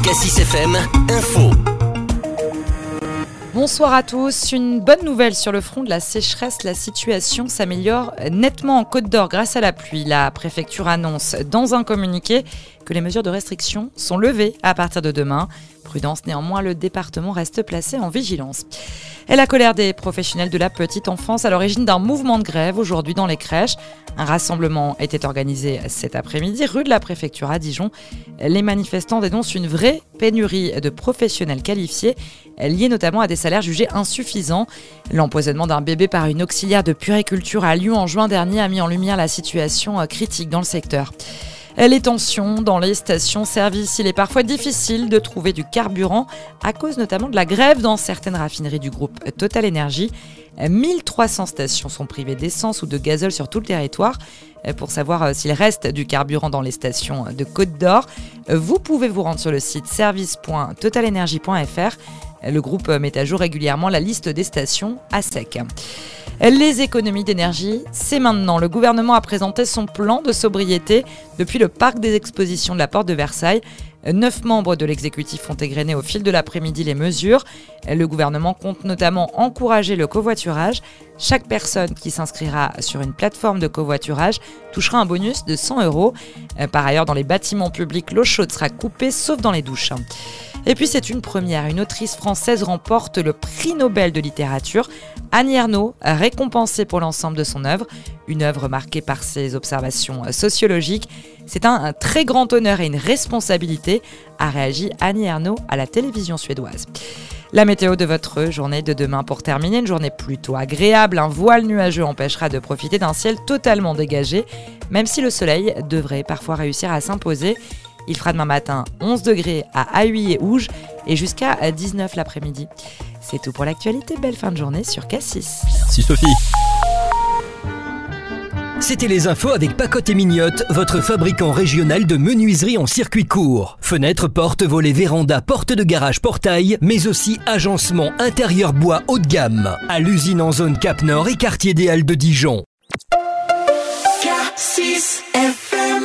Cassis FM Info. Bonsoir à tous. Une bonne nouvelle sur le front de la sécheresse. La situation s'améliore nettement en Côte d'Or grâce à la pluie. La préfecture annonce dans un communiqué que les mesures de restriction sont levées à partir de demain. Prudence néanmoins, le département reste placé en vigilance. Et la colère des professionnels de la petite enfance à l'origine d'un mouvement de grève aujourd'hui dans les crèches. Un rassemblement était organisé cet après-midi rue de la préfecture à Dijon. Les manifestants dénoncent une vraie pénurie de professionnels qualifiés, liée notamment à des salaires jugés insuffisants. L'empoisonnement d'un bébé par une auxiliaire de puériculture à Lyon en juin dernier a mis en lumière la situation critique dans le secteur. Les tensions dans les stations-service, il est parfois difficile de trouver du carburant à cause notamment de la grève dans certaines raffineries du groupe Total Energy. 1300 stations sont privées d'essence ou de gazole sur tout le territoire. Pour savoir s'il reste du carburant dans les stations de Côte d'Or, vous pouvez vous rendre sur le site service.totalenergy.fr. Le groupe met à jour régulièrement la liste des stations à sec. Les économies d'énergie, c'est maintenant. Le gouvernement a présenté son plan de sobriété depuis le parc des expositions de la Porte de Versailles. 9 membres de l'exécutif ont égrené au fil de l'après-midi les mesures. Le gouvernement compte notamment encourager le covoiturage. Chaque personne qui s'inscrira sur une plateforme de covoiturage touchera un bonus de 100 €. Par ailleurs, dans les bâtiments publics, l'eau chaude sera coupée, sauf dans les douches. Et puis c'est une première, une autrice française remporte le prix Nobel de littérature. Annie Ernaux, récompensée pour l'ensemble de son œuvre, une œuvre marquée par ses observations sociologiques. C'est un très grand honneur et une responsabilité, a réagi Annie Ernaux à la télévision suédoise. La météo de votre journée de demain pour terminer, une journée plutôt agréable. Un voile nuageux empêchera de profiter d'un ciel totalement dégagé, même si le soleil devrait parfois réussir à s'imposer. Il fera demain matin 11 degrés à Haüy et Ouge et jusqu'à 19 l'après-midi. C'est tout pour l'actualité. Belle fin de journée sur Cassis. Merci Sophie. C'était les infos avec Pacotte et Mignotte, votre fabricant régional de menuiserie en circuit court. Fenêtres, portes, volets, vérandas, portes de garage, portail, mais aussi agencement intérieur bois haut de gamme. À l'usine en zone Cap Nord et quartier des Halles de Dijon. Cassis FM.